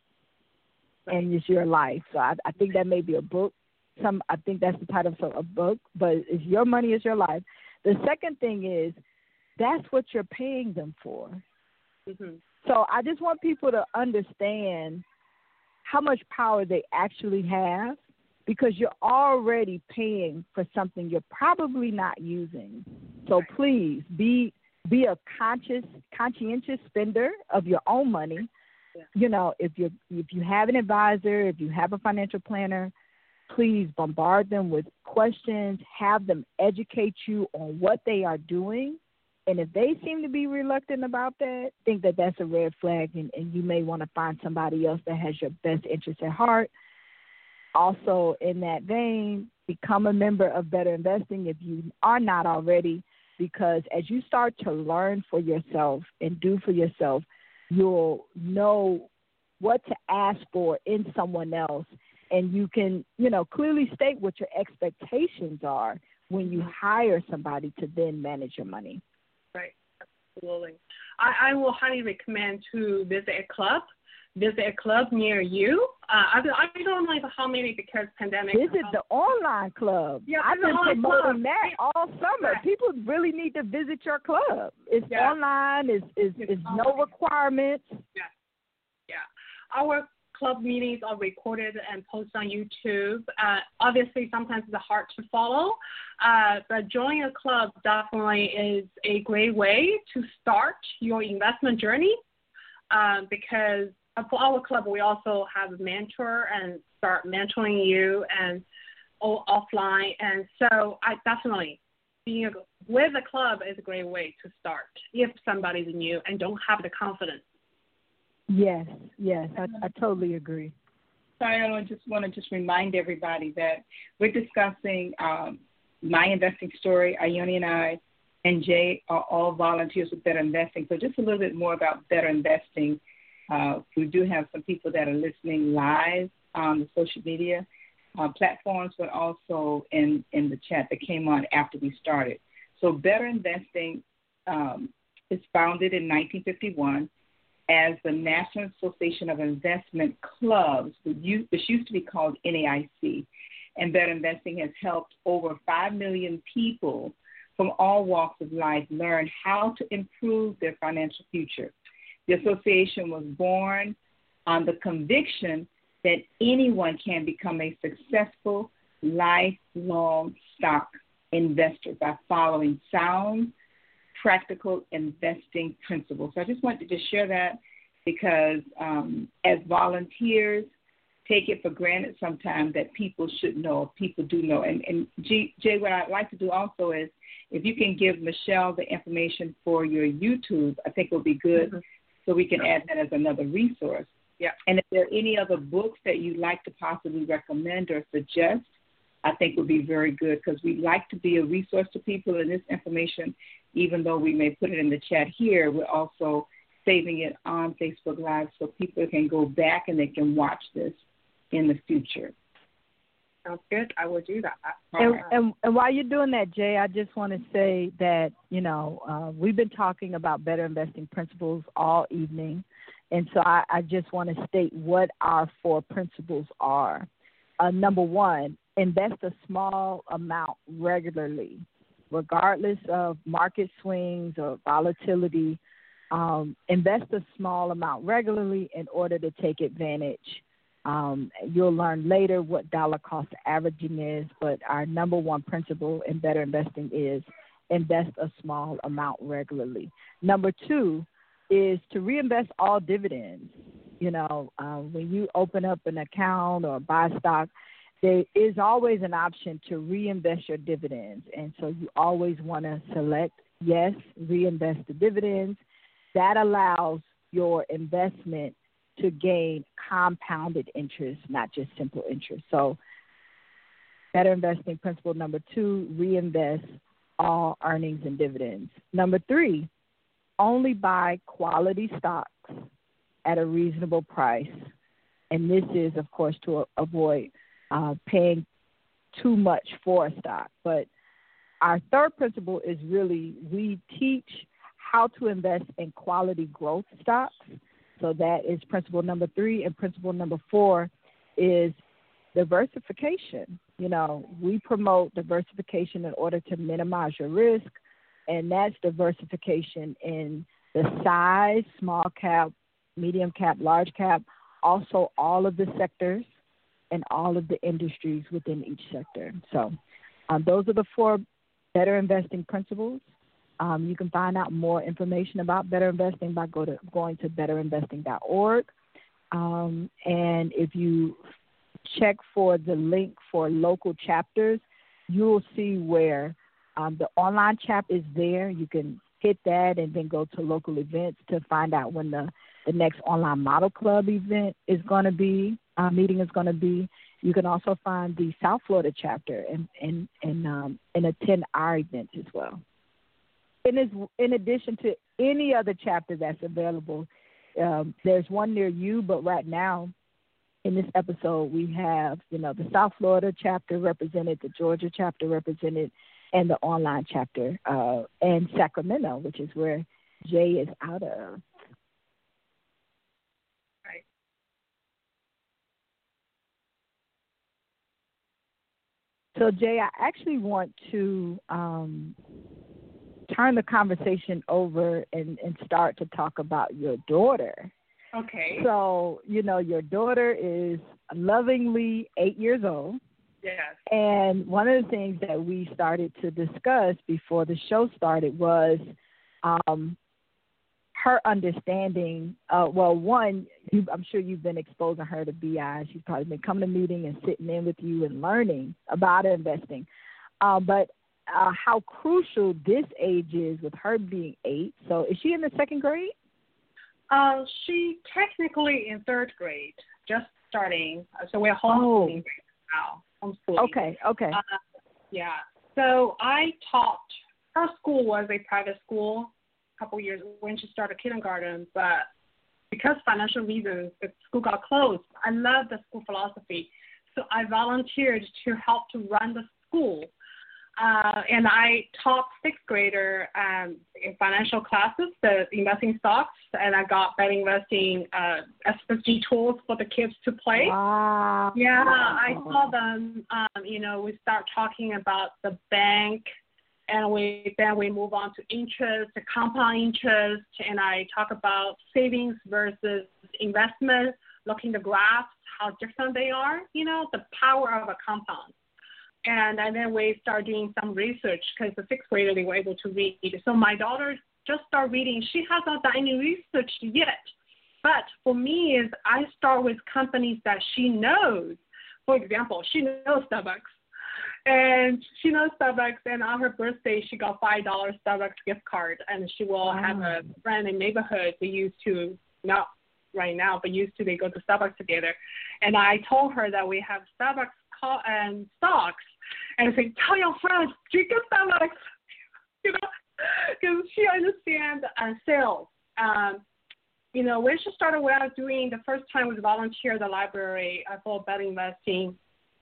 and it's your life. So I, I think that may be a book. Some I think that's the title of a book, but it's your money is your life. The second thing is that's what you're paying them for. Mm-hmm. So I just want people to understand how much power they actually have, because you're already paying for something you're probably not using. So right. please be be a conscious, conscientious spender of your own money. Yeah. You know, if you if you have an advisor, if you have a financial planner, please bombard them with questions, have them educate you on what they are doing. And if they seem to be reluctant about that, think that that's a red flag, and, and you may want to find somebody else that has your best interest at heart. Also, in that vein, become a member of Better Investing if you are not already, because as you start to learn for yourself and do for yourself, you'll know what to ask for in someone else, and you can, you know, clearly state what your expectations are when you hire somebody to then manage your money. Right, absolutely. I, I will highly recommend to visit a club. Visit a club near you. Uh, I, I don't know how many because pandemic. Visit the online club. Yeah, I've been promoting club. that all summer. Right. People really need to visit your club. It's yeah. online. It's, it's, it's, it's no requirements. Yeah, yeah. Our club meetings are recorded and posted on YouTube. Uh, obviously, sometimes it's hard to follow, uh, but joining a club definitely is a great way to start your investment journey uh, because for our club, we also have a mentor and start mentoring you. And or offline. And so I definitely, being a, with a club is a great way to start if somebody's new and don't have the confidence. Yes, yes, I, I totally agree. Sorry, I just want to just remind everybody that we're discussing um, My Investing Story. Ione and I and Jay are all volunteers with Better Investing. So just a little bit more about Better Investing. Uh, we do have some people that are listening live on the social media uh, platforms, but also in, in the chat that came on after we started. So Better Investing um, is founded in nineteen fifty-one as the National Association of Investment Clubs, which used to be called N A I C. And Better Investing has helped over five million people from all walks of life learn how to improve their financial future. The association was born on the conviction that anyone can become a successful, lifelong stock investor by following sound, practical investing principles. So I just wanted to just share that because um, as volunteers, take it for granted sometimes that people should know, people do know. And, and G, Jay, what I'd like to do also is if you can give Michelle the information for your YouTube, I think it will be good mm-hmm. so we can add that as another resource. Yeah. And if there are any other books that you'd like to possibly recommend or suggest, I think would be very good because we'd like to be a resource to people, and this information, even though we may put it in the chat here, we're also saving it on Facebook Live so people can go back and they can watch this in the future. Sounds good. I will do that. And, and, and while you're doing that, Jay, I just want to say that, you know, uh, we've been talking about better investing principles all evening. And so I, I just want to state what our four principles are. Uh, number one, invest a small amount regularly, regardless of market swings or volatility. Um, invest a small amount regularly in order to take advantage. Um, you'll learn later what dollar cost averaging is, but our number one principle in better investing is invest a small amount regularly. Number two is to reinvest all dividends. You know, uh, when you open up an account or buy stock, there is always an option to reinvest your dividends. And so you always want to select, yes, reinvest the dividends. That allows your investment to gain compounded interest, not just simple interest. So better investing principle number two, reinvest all earnings and dividends. Number three, only buy quality stocks at a reasonable price. And this is, of course, to avoid uh, paying too much for a stock. But our third principle is really we teach how to invest in quality growth stocks. So that is principle number three. And principle number four is diversification. You know, we promote diversification in order to minimize your risk, and that's diversification in the size, small cap, medium cap, large cap, also all of the sectors and all of the industries within each sector. So um, those are the four better investing principles. Um, you can find out more information about Better Investing by go to, going to better investing dot org. Um, and if you check for the link for local chapters, you will see where um, the online chap is there. You can hit that and then go to local events to find out when the, the next online model club event is going to be, uh, meeting is going to be. You can also find the South Florida chapter and, and, and, um, and attend our events as well. And is, in addition to any other chapter that's available, um, there's one near you, but right now in this episode we have, you know, the South Florida chapter represented, the Georgia chapter represented, and the online chapter, uh, and Sacramento, which is where Jay is out of. Right. So, Jay, I actually want to um, turn the conversation over and, and start to talk about your daughter. Okay. So, you know, your daughter is lovingly eight years old. Yes. And one of the things that we started to discuss before the show started was um, her understanding, uh, well, one, you, I'm sure you've been exposing her to B I. She's probably been coming to meeting and sitting in with you and learning about investing. Uh, but uh, how crucial this age is with her being eight. So is she in the second grade? Uh, she technically in third grade, just starting. So we're homeschooling oh. now. Homeschooling. Okay, okay. Uh, yeah. So I taught, her school was a private school a couple years when she started kindergarten, but because financial reasons, the school got closed. I love the school philosophy. So I volunteered to help to run the school. Uh, and I taught sixth grader um, in financial classes, the investing stocks, and I got better investing uh, S F G tools for the kids to play. Wow. Yeah, I saw them. Um, you know, we start talking about the bank, and we then we move on to interest, the compound interest, and I talk about savings versus investment, looking at the graphs, how different they are. You know, the power of a compound. And, and then we start doing some research because the sixth grader, they were able to read. So my daughter just started reading. She hasn't done any research yet. But for me, is I start with companies that she knows. For example, she knows Starbucks. And she knows Starbucks, and on her birthday, she got five dollars Starbucks gift card. And she will wow. have a friend in the neighborhood they used to, not right now, but used to, they go to Starbucks together. And I told her that we have Starbucks call, and stocks. And I say, tell your friends, drink a Starbucks, you know, because she understands uh, sales. Um, you know, when she started what I was doing, the first time was volunteer at the library uh, for better investing.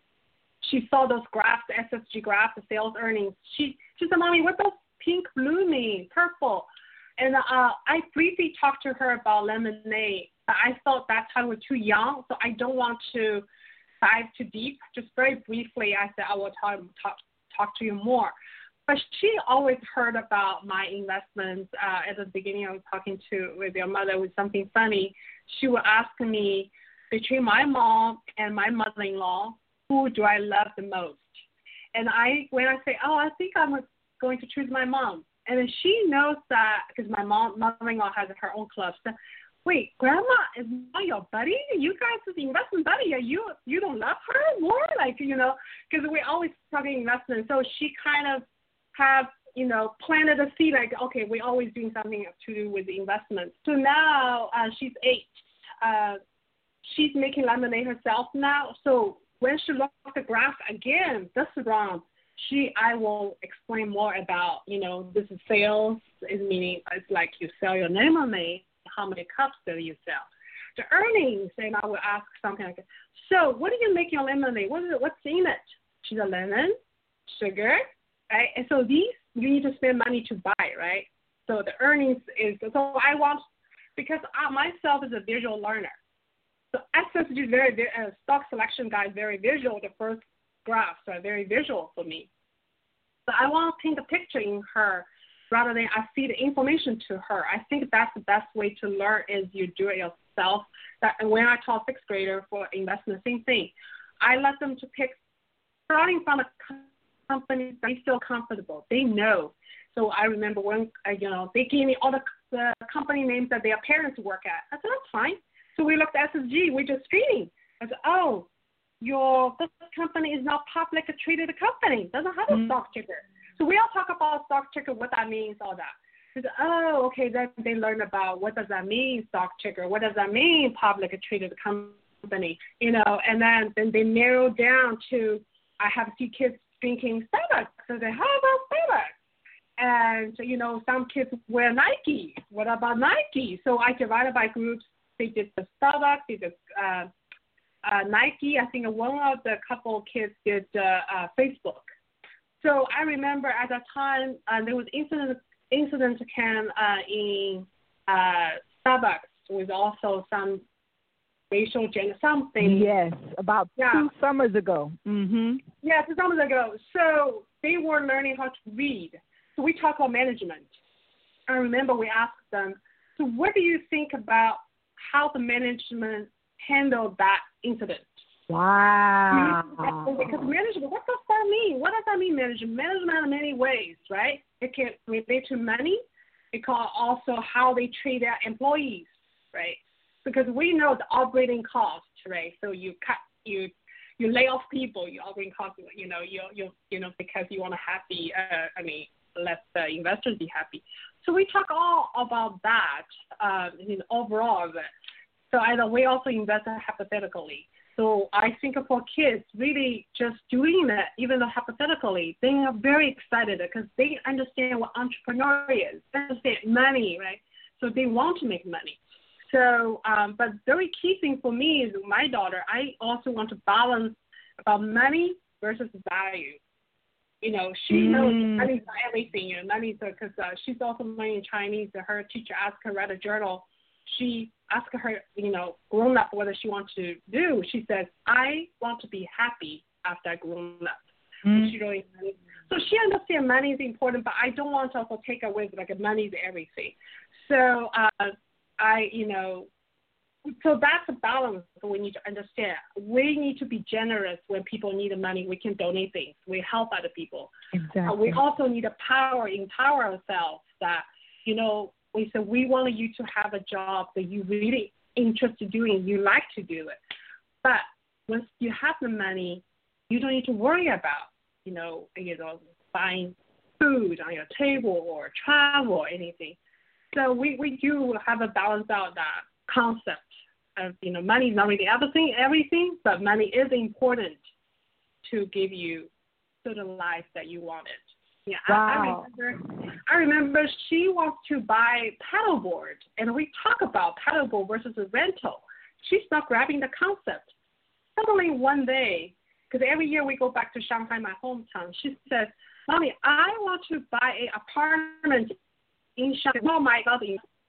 She saw those graphs, the S F G graphs, the sales earnings. She, she said, Mommy, what does pink blue mean, purple? And uh, I briefly talked to her about lemonade. I thought that time was too young, so I don't want to dive too deep. Just very briefly, I said I will talk, talk, talk to you more. But she always heard about my investments. Uh, at the beginning, I was talking to with your mother with something funny. She would ask me, between my mom and my mother-in-law, who do I love the most? And I, when I say, oh, I think I'm going to choose my mom. And then she knows that because my mom, mother-in-law has her own club. So, wait, Grandma is not your buddy? You guys is the investment buddy. You you don't love her more? Like, you know, because we're always talking investment. So she kind of have, you know, planted a seed like, okay, we're always doing something to do with the investment. So now uh, she's eight. Uh, she's making lemonade herself now. So when she looks at the graph again, this is wrong. She, I will explain more about, you know, this is sales. Is meaning it's like you sell your lemonade. How many cups do you sell? The earnings, and I will ask something like that. So what do you make your lemonade? What is it? What's in it? She's a lemon, sugar, right? And so these, you need to spend money to buy, right? So the earnings is, so I want, because I myself is a visual learner. So S S G is very, uh, stock selection guide is very visual. The first graphs are very visual for me. So I want to paint a picture in her rather than I feed information to her. I think that's the best way to learn is you do it yourself. That, and when I taught sixth grader for investment, same thing. I let them to pick, starting from a company they feel comfortable. They know. So I remember when, uh, you know, they gave me all the, the company names that their parents work at. I said, that's fine. So we looked at S S G. We just screening. I said, oh, your this company is not publicly traded company. Doesn't have a mm-hmm. stock ticker. So we all talk about stock ticker, what that means, all that. Said, oh, okay, then they learn about what does that mean, stock ticker, what does that mean, publicly traded company, you know, and then, then they narrow down to, I have a few kids drinking Starbucks. So they, how about Starbucks? And, you know, some kids wear Nike. What about Nike? So I divided by groups. They did the Starbucks, they did uh, uh, Nike. I think one of the couple kids did uh, uh, Facebook. So I remember at that time uh, there was incident incident came uh, in uh, Starbucks with also some racial gender something. Yes, about yeah. two summers ago. Mm-hmm. Yeah, two summers ago. So they were learning how to read. So we talk about management. I remember we asked them, so what do you think about how the management handled that incident? Wow. Because management, what does that mean? What does that mean, management? Management in many ways, right? It can relate to money, because also how they treat their employees, right? Because we know the operating cost, right? So you cut, you you lay off people, your operating cost, you know, you you you know, because you want to happy, uh, I mean, let the investors be happy. So we talk all about that, uh, you know, overall of it. So and we also invest hypothetically. So I think for kids, really just doing that, even though hypothetically, they are very excited because they understand what entrepreneur is. They understand money, right? So they want to make money. So, um, but very key thing for me is my daughter, I also want to balance about money versus value. You know, she mm. knows money's not everything. You know, money's because uh, she's also learning Chinese. Her teacher asked her to write a journal. She asked her, you know, grown up what she wants to do. She says, I want to be happy after I grown up. Mm. She really, so she understands money is important, but I don't want to also take away like money is everything. So uh, I, you know, so that's a balance we need to understand. We need to be generous when people need the money. We can donate things. We help other people. Exactly. Uh, we also need a power, empower ourselves that, you know, we said we want you to have a job that you really interested in doing, you like to do it. But once you have the money, you don't need to worry about, you know, you know, buying food on your table or travel or anything. So we, we do have a balance out that concept of, you know, money is not really everything, everything, but money is important to give you sort of life that you wanted. Yeah, wow. I, I remember. I remember she wants to buy paddleboard, and we talk about paddleboard versus a rental. She's not grabbing the concept. Suddenly one day, because every year we go back to Shanghai, my hometown, she says, "Mommy, I want to buy an apartment in Shanghai." Oh my God!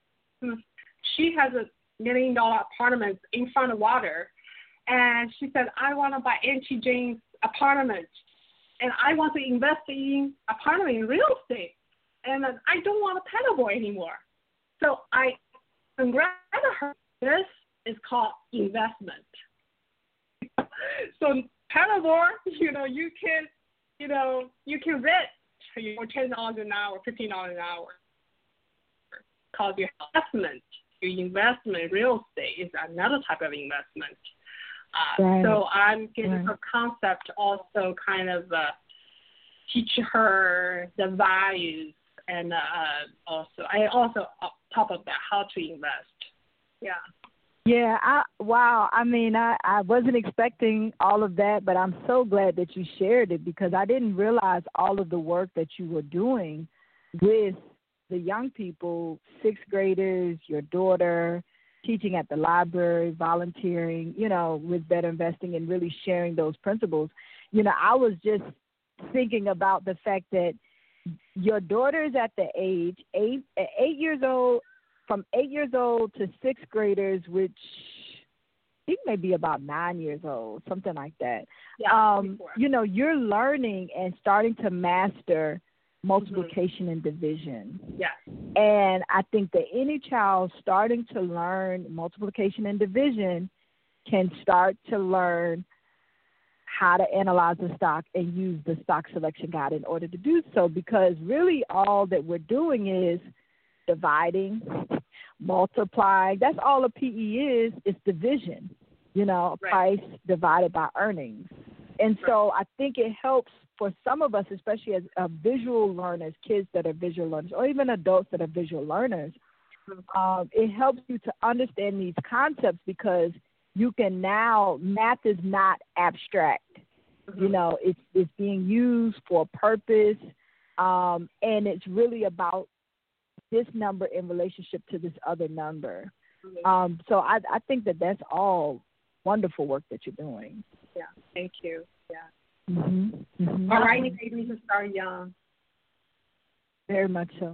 She has a million dollar apartment in front of water, and she said, "I want to buy Auntie Jane's apartment. And I want to invest in apartment in real estate, and I don't want a paddleboard anymore." So I congratulated her. This is called investment. So paddleboard, you know, you can, you know, you can rent for ten dollars an hour, fifteen dollars an hour. Called your investment. Your investment in real estate is another type of investment. Uh, right. So I'm getting right. her concept also kind of uh, teach her the values and uh, also I also on top of that how to invest. Yeah. Yeah. I, wow. I mean, I, I wasn't expecting all of that, but I'm so glad that you shared it because I didn't realize all of the work that you were doing with the young people, sixth graders, your daughter, teaching at the library, volunteering, you know, with Better Investing and really sharing those principles. You know, I was just thinking about the fact that your daughter is at the age, eight, eight years old, from eight years old to sixth graders, which I think may be about nine years old, something like that. Yeah, um, you know, you're learning and starting to master multiplication mm-hmm. and division. Yeah. And I think that any child starting to learn multiplication and division can start to learn how to analyze the stock and use the stock selection guide in order to do so, because really all that we're doing is dividing, multiplying. That's all a P E is, is division, you know, right. price divided by earnings. And right. so I think it helps for some of us, especially as uh, visual learners, kids that are visual learners, or even adults that are visual learners, um, it helps you to understand these concepts because you can now, math is not abstract. Mm-hmm. You know, it's it's being used for a purpose, um, and it's really about this number in relationship to this other number. Mm-hmm. Um, so I, I think that that's all wonderful work that you're doing. Yeah, thank you. Yeah. Mm-hmm. Mm-hmm. All right, you babies to start young. Very much so.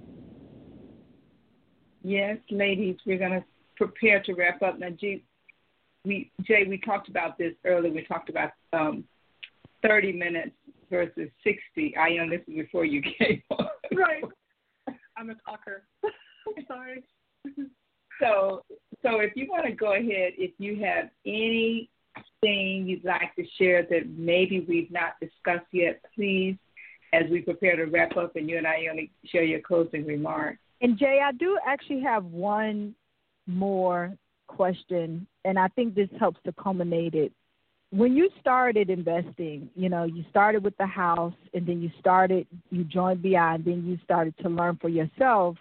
Yes, ladies, we're going to prepare to wrap up. Now, G, we, Jay, we talked about this earlier. We talked about um, thirty minutes versus sixty. I know this is before you came on. Right. I'm a talker. I'm sorry. So, so if you want to go ahead, if you have anything you'd like to share that maybe we've not discussed yet, please, as we prepare to wrap up and you and I only share your closing remarks. And Jay, I do actually have one more question, and I think this helps to culminate it. When you started investing, you know, you started with the house, and then you started, you joined B I, and then you started to learn for yourself.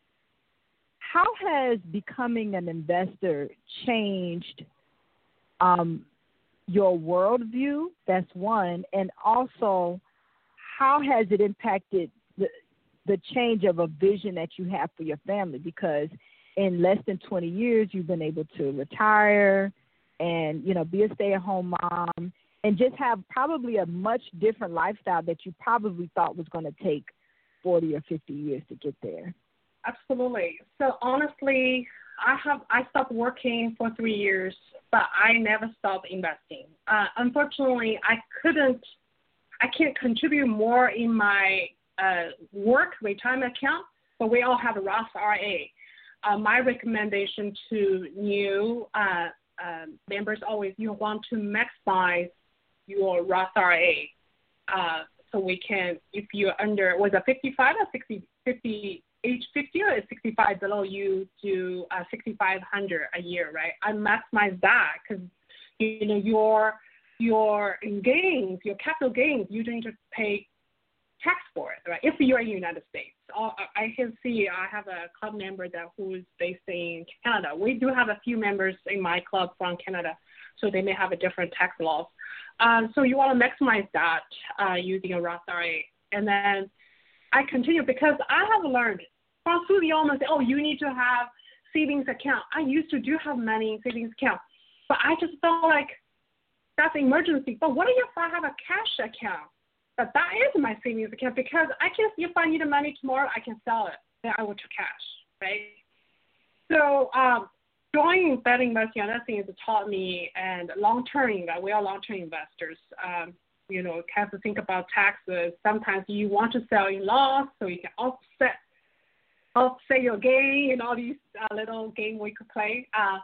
How has becoming an investor changed um, your worldview? That's one. And also, how has it impacted the, the change of a vision that you have for your family? Because in less than twenty years, you've been able to retire and, you know, be a stay-at-home mom and just have probably a much different lifestyle that you probably thought was going to take forty or fifty years to get there. Absolutely. So honestly, I have I stopped working for three years, but I never stopped investing. Uh, unfortunately, I couldn't, I can't contribute more in my uh, work retirement account, but we all have a Roth I R A. Uh, my recommendation to new uh, uh, members always, you want to maximize your Roth I R A. Uh, so we can, if you're under, was it fifty-five or sixty, fifty, age fifty or sixty-five below, you do uh, sixty-five hundred a year, right? I maximize that because, you know, your your gains, your capital gains, you don't need to pay tax for it, right? If you're in the United States. I can see I have a club member that who is based in Canada. We do have a few members in my club from Canada, so they may have a different tax laws. Um, so you want to maximize that uh, using a Roth I R A. And then I continue because I have learned from through the almost, oh, you need to have savings account. I used to do have money in savings account, but I just felt like that's an emergency. But what if I have a cash account? But that is my savings account because I can, if I need the money tomorrow, I can sell it. Then I will to cash, right? So um, joining betting investing, another thing is it taught me, and long-term, we are long-term investors. Um, you know, have to think about taxes. Sometimes you want to sell in loss, so you can offset, offset your gain and all these uh, little game we could play. Uh,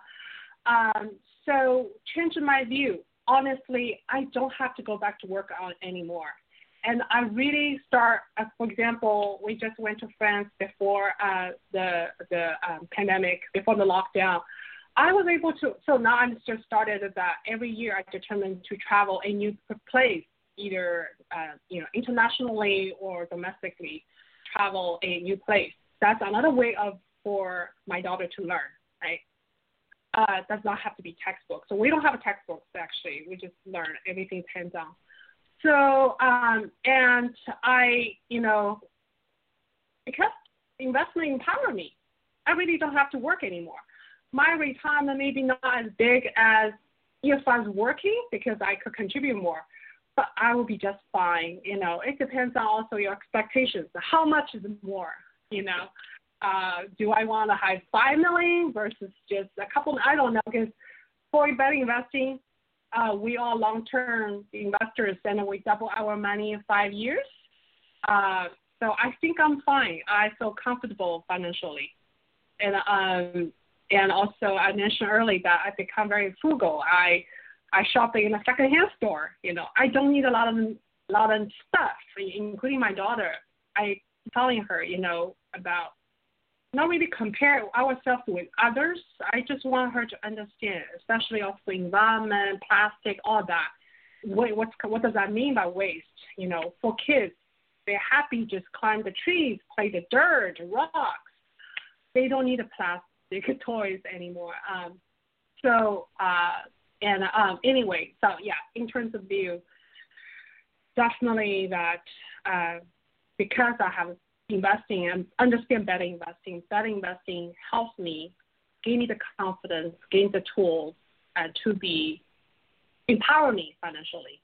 um, so changing my view. Honestly, I don't have to go back to work on anymore. And I really start, uh, for example, we just went to France before uh, the the um, pandemic, before the lockdown. I was able to, so now I'm just started that every year I determined to travel a new place, either, uh, you know, internationally or domestically, travel a new place. That's another way of for my daughter to learn, right? Uh, does not have to be textbook. So we don't have a textbook, actually. We just learn everything hands-on. So, um, and I, you know, because investment empower me, I really don't have to work anymore. My retirement may be not as big as if I was working because I could contribute more, but I will be just fine. You know, it depends on also your expectations. How much is more, you know? Uh, do I want to have five million versus just a couple? I don't know, because for betting investing, uh, we are long-term investors, and we double our money in five years. Uh, so I think I'm fine. I feel comfortable financially, and um, and also I mentioned earlier that I become very frugal. I I shop in a secondhand store. You know, I don't need a lot of a lot of stuff, including my daughter. I telling her, you know, about. Not really compare ourselves with others. I just want her to understand, especially also environment, plastic, all that. What, what's, what does that mean by waste? You know, for kids, they're happy just climb the trees, play the dirt, rocks. They don't need the plastic toys anymore. Um, so, uh, and um, anyway, so yeah, in terms of view, definitely that uh, because I have investing and understand better investing. Better investing helps me gain me the confidence, gain the tools, uh, to be empower me financially.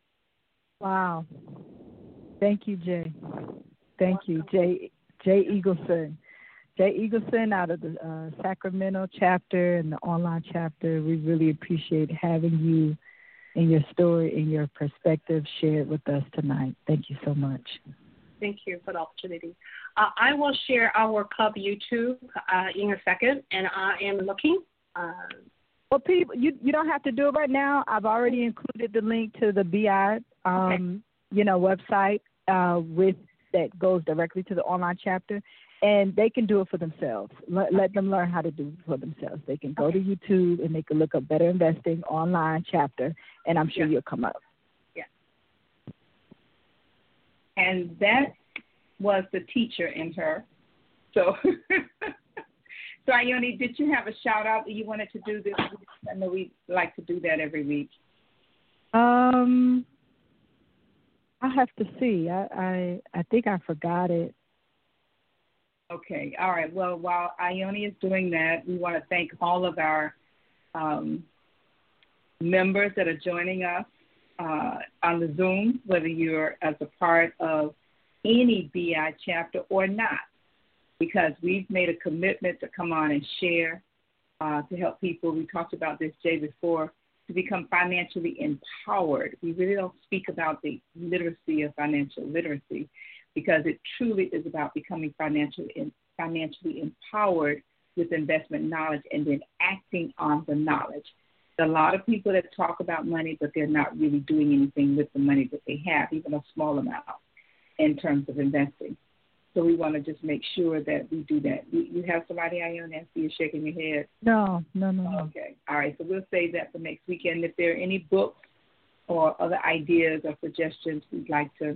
Wow. Thank you, Jay. Thank you, Jay. Jay Eagleson. Jay Eagleson out of the uh, Sacramento chapter and the online chapter. We really appreciate having you and your story and your perspective shared with us tonight. Thank you so much. Thank you for the opportunity. Uh, I will share our club YouTube uh, in a second, and I am looking. Uh, well, people, you you don't have to do it right now. I've already included the link to the B I, um, okay. you know, website uh, with that goes directly to the online chapter, and they can do it for themselves. Let, let them learn how to do it for themselves. They can go okay. to YouTube and they can look up Better Investing online chapter, and I'm sure yeah. you'll come up. Yeah. And that was the teacher in her. So, so Ione, did you have a shout out that you wanted to do this week? I know we like to do that every week. Um, I have to see. I, I I think I forgot it. Okay. All right. Well, while Ione is doing that, we want to thank all of our um, members that are joining us uh, on the Zoom, whether you're as a part of any B I chapter or not, because we've made a commitment to come on and share uh, to help people. We talked about this, Jay, before, to become financially empowered. We really don't speak about the literacy of financial literacy because it truly is about becoming financially financially empowered with investment knowledge and then acting on the knowledge. There are a lot of people that talk about money, but they're not really doing anything with the money that they have, even a small amount, in terms of investing. So we want to just make sure that we do that. You, you have somebody, Ione? I see you shaking your head. No, no, no, no. Okay. All right. So we'll save that for next weekend. If there are any books or other ideas or suggestions, we'd like to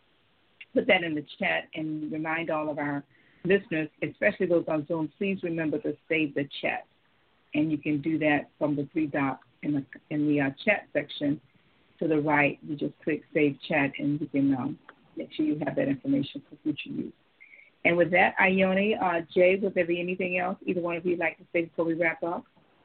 put that in the chat and remind all of our listeners, especially those on Zoom, please remember to save the chat. And you can do that from the three dots in the, in the uh, chat section to the right. You just click Save Chat, and you can um, make sure you have that information for future use. And with that, Ione, uh, Jay, would there be anything else either one of you would like to say before we wrap up?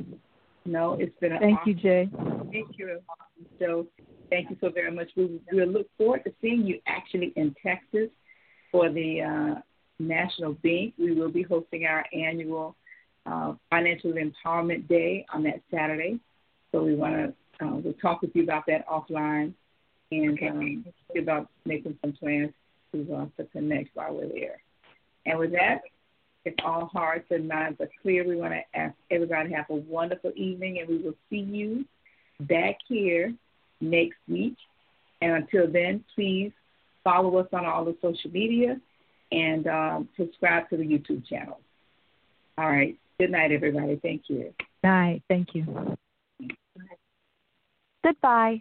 No, it's been an Thank awesome, you, Jay. Thank you. So thank you so very much. We will look forward to seeing you actually in Texas for the uh, National Bank. We will be hosting our annual uh, Financial Empowerment Day on that Saturday. So we want to uh, we'll talk with you about that offline and um, about making some plans to, uh, to connect while we're there. And with that, if all hearts and minds are clear, we want to ask everybody to have a wonderful evening, and we will see you back here next week. And until then, please follow us on all the social media and um, subscribe to the YouTube channel. All right. Good night, everybody. Thank you. Night. Thank you. Goodbye.